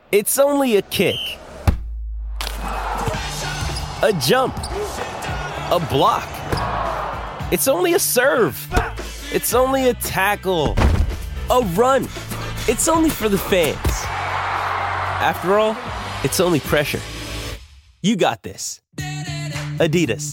It's only a kick, a jump, a block. It's only a serve. It's only a tackle, a run. It's only for the fans. After all, it's only pressure. You got this. Adidas.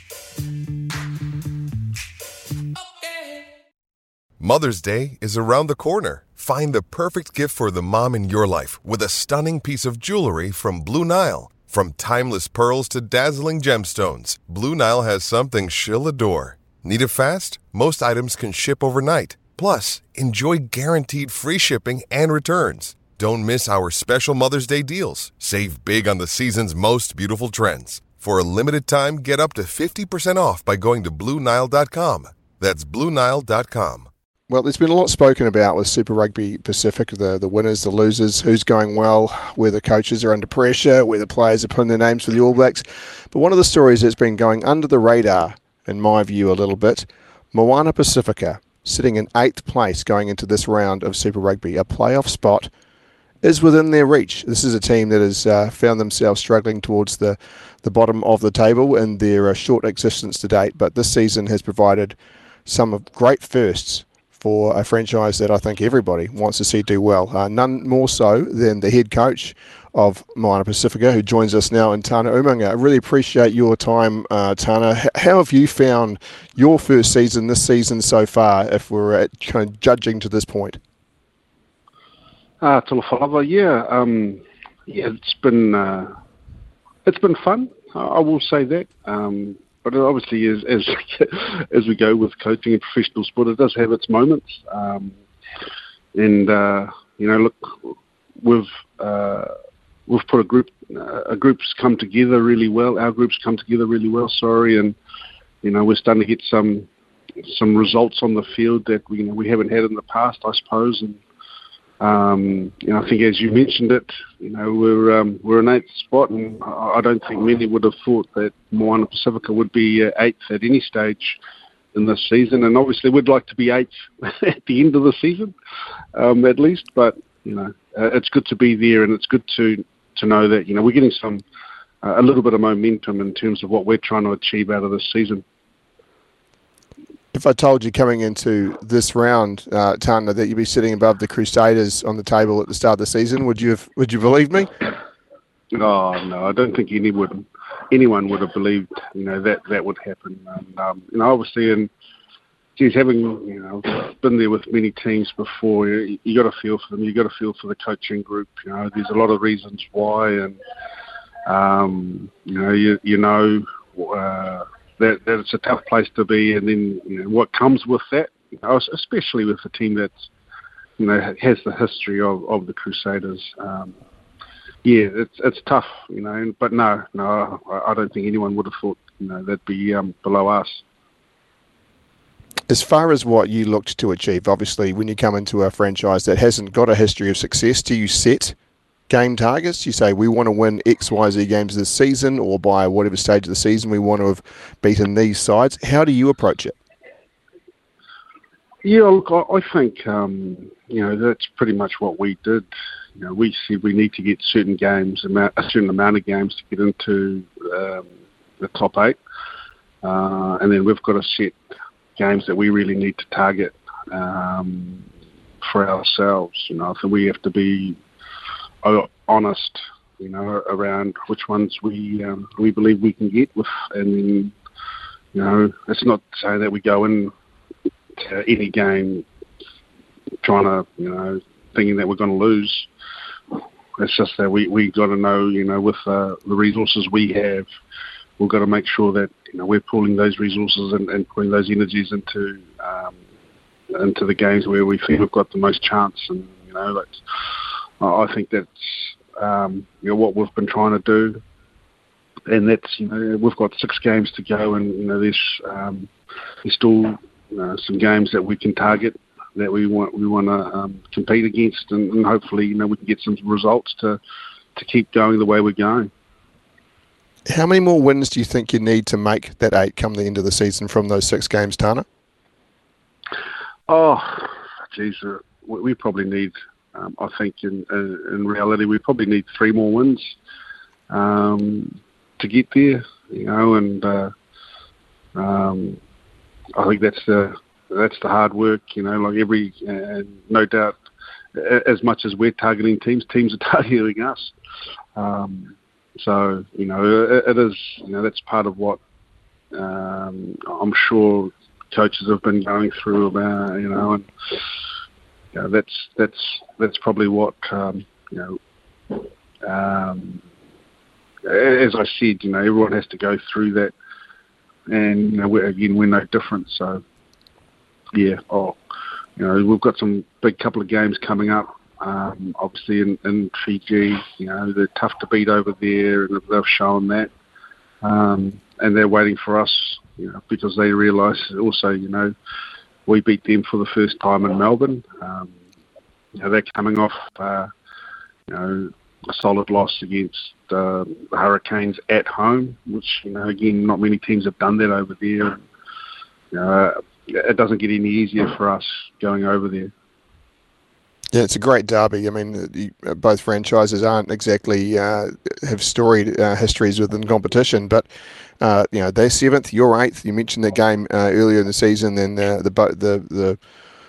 Mother's Day is around the corner. Find the perfect gift for the mom in your life with a stunning piece of jewelry from Blue Nile. From timeless pearls to dazzling gemstones, Blue Nile has something she'll adore. Need it fast? Most items can ship overnight. Plus, enjoy guaranteed free shipping and returns. Don't miss our special Mother's Day deals. Save big on the season's most beautiful trends. For a limited time, get up to 50% off by going to BlueNile.com. That's BlueNile.com. Well, there's been a lot spoken about with Super Rugby Pacific, the winners, the losers, who's going well, where the coaches are under pressure, where the players are putting their names for the All Blacks. But one of the stories that's been going under the radar, in my view, a little bit, Moana Pacifica, sitting in 8th place going into this round of Super Rugby. A playoff spot is within their reach. This is a team that has found themselves struggling towards the bottom of the table in their short existence to date, but this season has provided some great firsts for a franchise that I think everybody wants to see do well. None more so than the head coach of Moana Pacifica, who joins us now, in Tana Umaga. I really appreciate your time, Tana. How have you found your first season, this season so far, if we're kind of judging to this point? Tula whalawa, it's been fun. I will say that. But obviously, as we go with coaching and professional sport, it does have its moments. Look, we've put a group's come together really well. Our group's come together really well. And we're starting to get some results on the field that we haven't had in the past, I suppose. And I think, as you mentioned it, we're in 8th spot, and I don't think many would have thought that Moana Pacifica would be 8th at any stage in this season. And obviously, we'd like to be 8th at the end of the season, at least. But it's good to be there, and it's good to know that we're getting a little bit of momentum in terms of what we're trying to achieve out of this season. If I told you coming into this round, Tana, that you'd be sitting above the Crusaders on the table at the start of the season, would you believe me? Oh no, I don't think anyone would have believed that would happen. And obviously, and having been there with many teams before, you got to feel for them. You got to feel for the coaching group. There's a lot of reasons why, and that it's a tough place to be, and then what comes with that, especially with a team that's has the history of the Crusaders. It's tough, but no, I don't think anyone would have thought that'd be below us. As far as what you looked to achieve, obviously, when you come into a franchise that hasn't got a history of success, do you set game targets? You say, we want to win X, Y, Z games this season, or by whatever stage of the season we want to have beaten these sides. How do you approach it? Yeah, look, I think that's pretty much what we did. We said we need to get a certain amount of games to get into the top 8, and then we've got to set games that we really need to target for ourselves. I think we have to be honest, around which ones we believe we can get with, and then, it's not saying that we go in to any game trying to, thinking that we're going to lose. It's just that we got to know, with the resources we have, we've got to make sure that we're pulling those resources and putting those energies into the games where we think we've got the most chance, and I think that's what we've bbeen trying to do, and that's we've got 6 games to go, and there's still some games that we can target that we want to compete against, and hopefully we can get some results to keep going the way we're going. How many more wins do you think you need to make that 8 come the end of the season from those 6 games, Tana? Oh, geez, we probably need I think in reality we probably need 3 more wins to get there, and I think that's the hard work, like every, no doubt, as much as we're targeting teams are targeting us. So, it is, that's part of what I'm sure coaches have been going through about, and that's probably what, as I said, everyone has to go through that, and we're no different. So, yeah, we've got some big couple of games coming up. Obviously in Fiji, they're tough to beat over there, and they've shown that. And they're waiting for us, because they realise also, we beat them for the first time in Melbourne. They're coming off, a solid loss against the Hurricanes at home, which, again, not many teams have done that over there. It doesn't get any easier for us going over there. Yeah, it's a great derby. I mean, both franchises aren't exactly have storied histories within competition, but they're 7th, you're 8th. You mentioned that game earlier in the season. Then the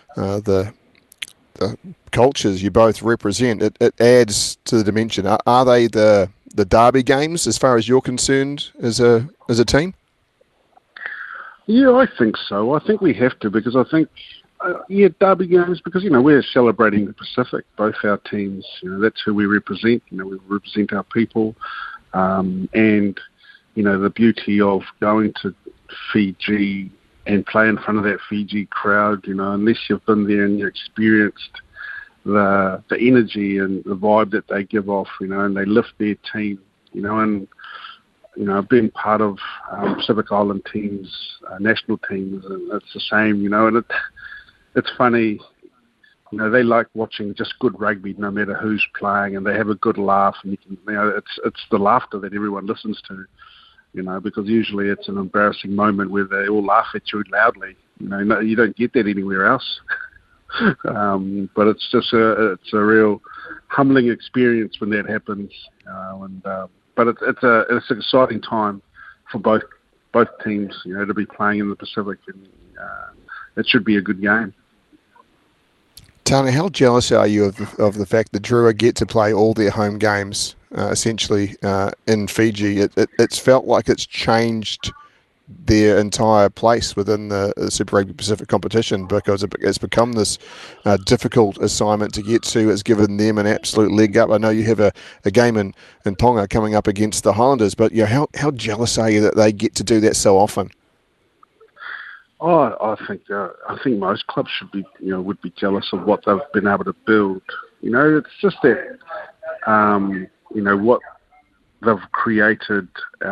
cultures you both represent, it adds to the dimension. Are they the derby games as far as you're concerned as a team? Yeah, I think so. I think we have to, because I think, derby games, because, we're celebrating the Pacific, both our teams. That's who we represent. We represent our people. And, the beauty of going to Fiji and play in front of that Fiji crowd, unless you've been there and you experienced the energy and the vibe that they give off, and they lift their team, and being part of Pacific Island teams, national teams, and it's the same, and it's funny, they like watching just good rugby no matter who's playing, and they have a good laugh, and you can, it's the laughter that everyone listens to, because usually it's an embarrassing moment where they all laugh at you loudly. You don't get that anywhere else. But it's just a real humbling experience when that happens, but it's an exciting time for both teams, to be playing in the Pacific, and it should be a good game. Tana, how jealous are you of the fact that Drua get to play all their home games essentially in Fiji? It's felt like it's changed their entire place within the Super Rugby Pacific competition, because it's become this difficult assignment to get to. It's given them an absolute leg up. I know you have a game in Tonga coming up against the Highlanders, but how jealous are you that they get to do that so often? Oh, I think most clubs should be, would be jealous of what they've been able to build. It's just that, what they've created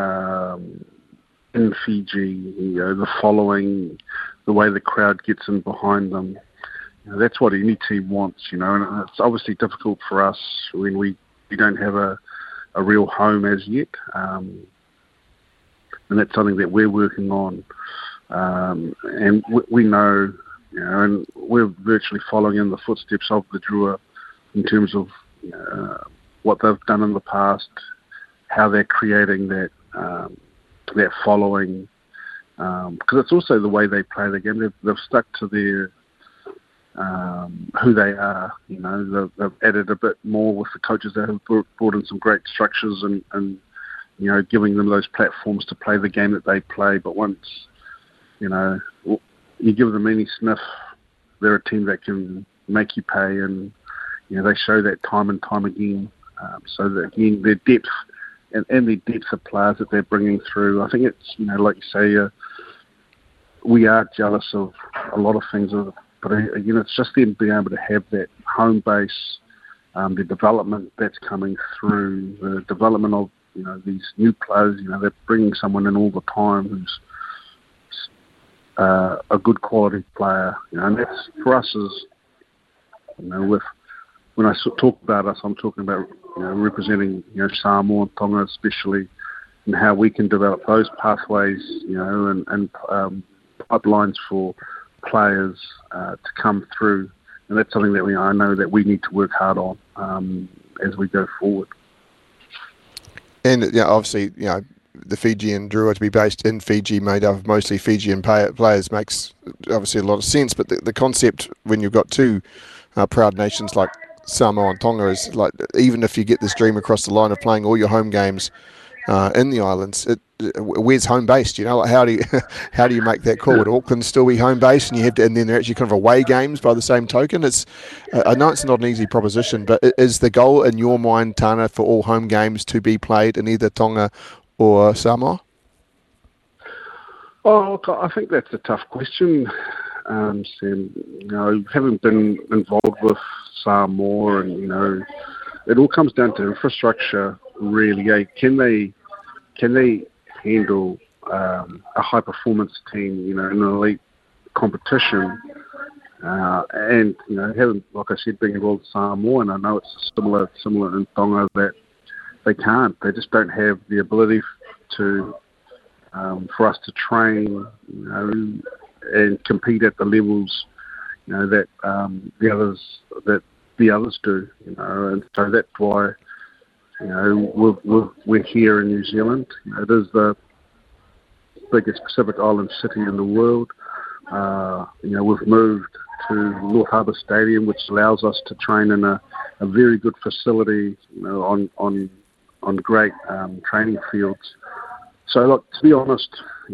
in Fiji. The following, the way the crowd gets in behind them. That's what any team wants. And it's obviously difficult for us when we don't have a real home as yet, and that's something that we're working on. And we know, and we're virtually following in the footsteps of the Drua in terms of what they've done in the past, how they're creating that following, because it's also the way they play the game. They've stuck to their who they are. They've added a bit more with the coaches that have brought in some great structures and giving them those platforms to play the game that they play. But once you give them any sniff, they're a team that can make you pay, and they show that time and time again. So that, again, their depth and the depth of players that they're bringing through, I think it's, like you say, we are jealous of a lot of things, but it's just them being able to have that home base, the development that's coming through, the development of these new players. They're bringing someone in all the time who's a good quality player, and that's for us is, when I talk about us, I'm talking about representing Samoa and Tonga especially, and how we can develop those pathways, and pipelines for players to come through and that's something that I know that we need to work hard on as we go forward. And obviously, the Fijian Drua to be based in Fiji, made up of mostly Fijian players, makes obviously a lot of sense. But the concept when you've got two proud nations like Samoa and Tonga is like, even if you get this dream across the line of playing all your home games in the islands, where's home based? Like how do you make that call? Would Auckland still be home based, and then they're actually kind of away games by the same token? I know it's not an easy proposition, but is the goal in your mind, Tana, for all home games to be played in either Tonga or Samoa? Oh, I think that's a tough question, Sam. Having been involved with Samoa, and it all comes down to infrastructure, really. Can they handle a high performance team, in an elite competition? And having, like I said, being involved with Samoa, and I know it's similar in Tonga, that they can't. They just don't have the ability to for us to train, and compete at the levels, that the others do, and so that's why, we're here in New Zealand. It is the biggest Pacific Island city in the world. We've moved to North Harbour Stadium, which allows us to train in a very good facility, on great training fields. So, look, to be honest,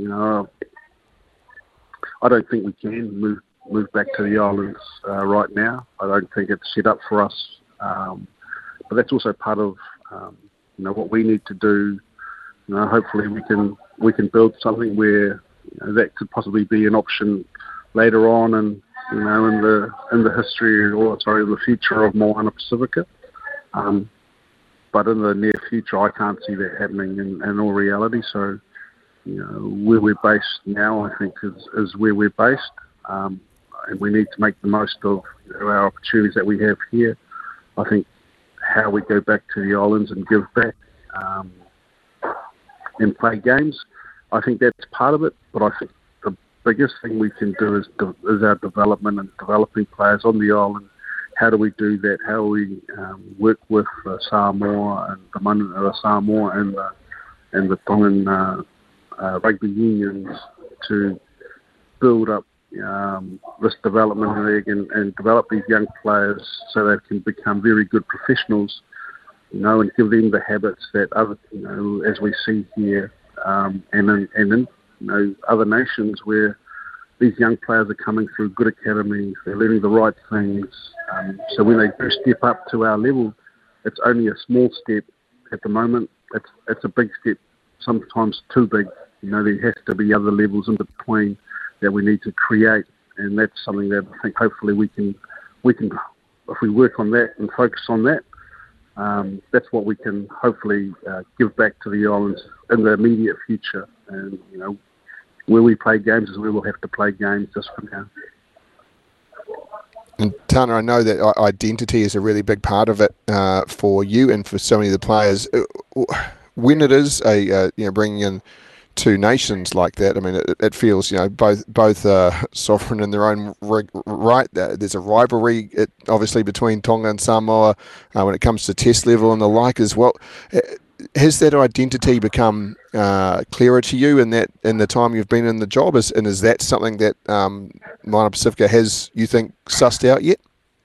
I don't think we can move back to the islands right now. I don't think it's set up for us. But that's also part of what we need to do. Hopefully we can build something where that could possibly be an option later on, and in the history, the future of Moana Pacifica. But in the near future, I can't see that happening in all reality. So, where we're based now, I think, is where we're based. And we need to make the most of our opportunities that we have here. I think how we go back to the islands and give back and play games, I think that's part of it. But I think the biggest thing we can do is our development and developing players on the island. How do we do that? How do we work with Samoa and the Mana Samoa and the Tongan rugby unions to build up this development league and develop these young players so they can become very good professionals, and give them the habits that other, as we see here, and in other nations where these young players are coming through good academies, they're learning the right things. So when they do step up to our level, it's only a small step at the moment. It's a big step, sometimes too big. There has to be other levels in between that we need to create, and that's something that I think hopefully we can, if we work on that and focus on that, that's what we can hopefully give back to the islands in the immediate future. And where we play games is where we'll have to play games just for now. And Tana, I know that identity is a really big part of it for you and for so many of the players. When it is bringing in two nations like that, I mean, it feels both sovereign in their own right. There's a rivalry, obviously, between Tonga and Samoa when it comes to test level and the like as well. Has that identity become clearer to you in the time you've been in the job? And is that something that Moana Pacifica has, you think, sussed out yet?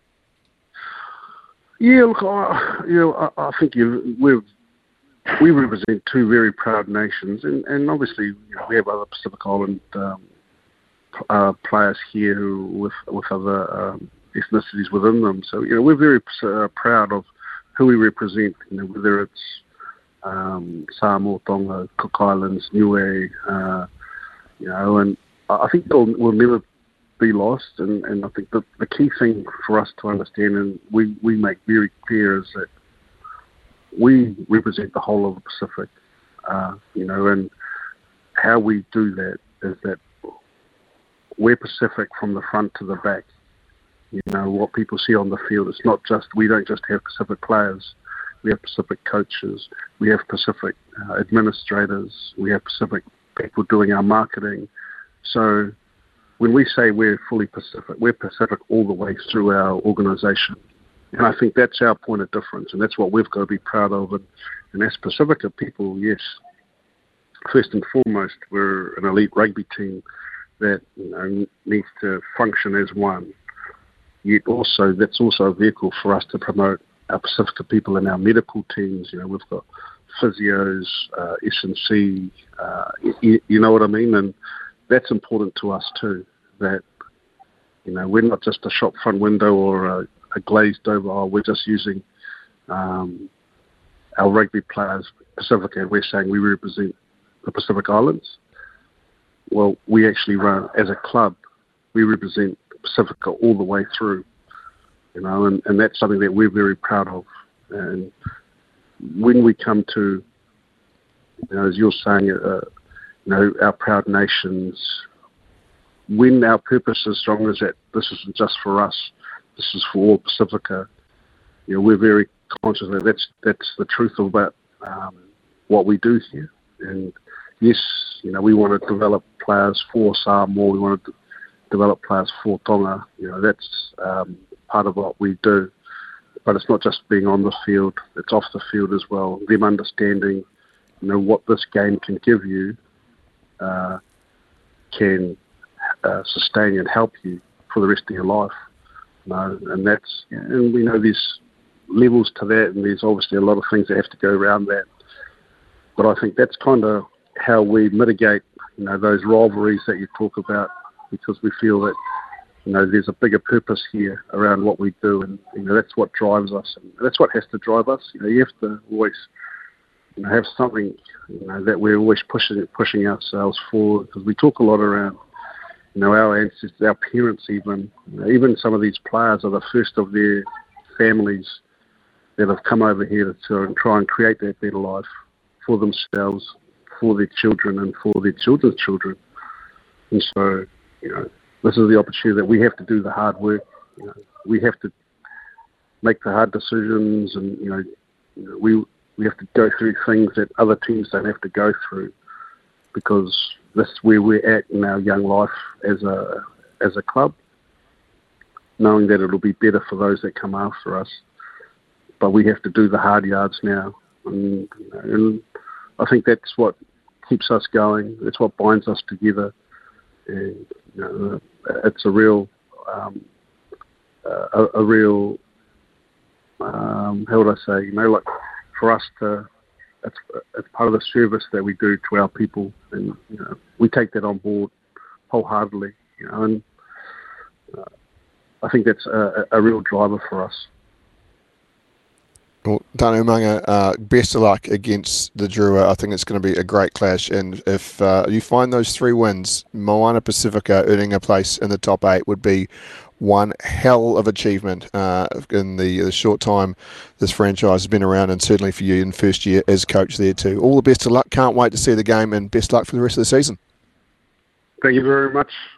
Yeah, look, I think we represent two very proud nations, and obviously we have other Pacific Island players here with other ethnicities within them. So we're very proud of who we represent. Whether it's Samoa, Tonga, Cook Islands, Niue, and I think will never be lost. And I think the key thing for us to understand, and we make very clear, is that we represent the whole of the Pacific, and how we do that is that we're Pacific from the front to the back. What people see on the field, it's not just, we don't just have Pacific players. We have Pacific coaches, we have Pacific administrators, we have Pacific people doing our marketing. So when we say we're fully Pacific, we're Pacific all the way through our organisation. And I think that's our point of difference, and that's what we've got to be proud of. And as Pacifica people, yes, first and foremost, we're an elite rugby team that needs to function as one. Yet also, that's also a vehicle for us to promote our Pacifica people and our medical teams. We've got physios, S&C, you know what I mean? And that's important to us too, that, we're not just a shop front window or a glazed over, we're just using our rugby players, Pacifica, and we're saying we represent the Pacific Islands. Well, we actually run, as a club, we represent Pacifica all the way through, and that's something that we're very proud of. And when we come to, as you're saying, our proud nations, when our purpose is strong is that this isn't just for us, this is for all Pacifica. We're very conscious that that's the truth about what we do here. And yes, we want to develop players for Samoa, we want to develop players for Tonga. That's part of what we do. But it's not just being on the field, it's off the field as well. Them understanding, what this game can give you, can sustain and help you for the rest of your life. And and we know there's levels to that, and there's obviously a lot of things that have to go around that. But I think that's kind of how we mitigate, those rivalries that you talk about, because we feel that, there's a bigger purpose here around what we do, and that's what drives us, and that's what has to drive us. You have to always, have something, that we're always pushing ourselves forward, because we talk a lot around, our ancestors, our parents, even some of these players are the first of their families that have come over here to try and create that better life for themselves, for their children, and for their children's children. And so, this is the opportunity that we have to do the hard work. We have to make the hard decisions, and we have to go through things that other teams don't have to go through, because this is where we're at in our young life as a club, knowing that it'll be better for those that come after us. But we have to do the hard yards now, and I think that's what keeps us going. That's what binds us together. And it's a real, how would I say? Like for us to, it's part of the service that we do to our people, and we take that on board wholeheartedly. And I think that's a real driver for us. Well, Tane Umaga, best of luck against the Drua. I think it's going to be a great clash, and if you find those 3 wins, Moana Pacifica earning a place in the top 8 would be one hell of achievement in the short time this franchise has been around, and certainly for you in first year as coach there too. All the best of luck. Can't wait to see the game, and best luck for the rest of the season. Thank you very much.